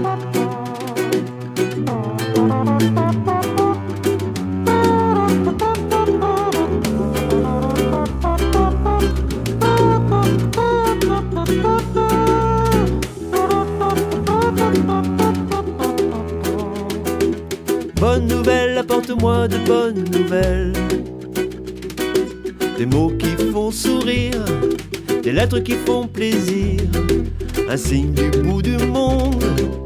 Bonne nouvelle, apporte-moi de bonnes nouvelles. Des mots qui font sourire, des lettres qui font plaisir, un signe du bout du monde,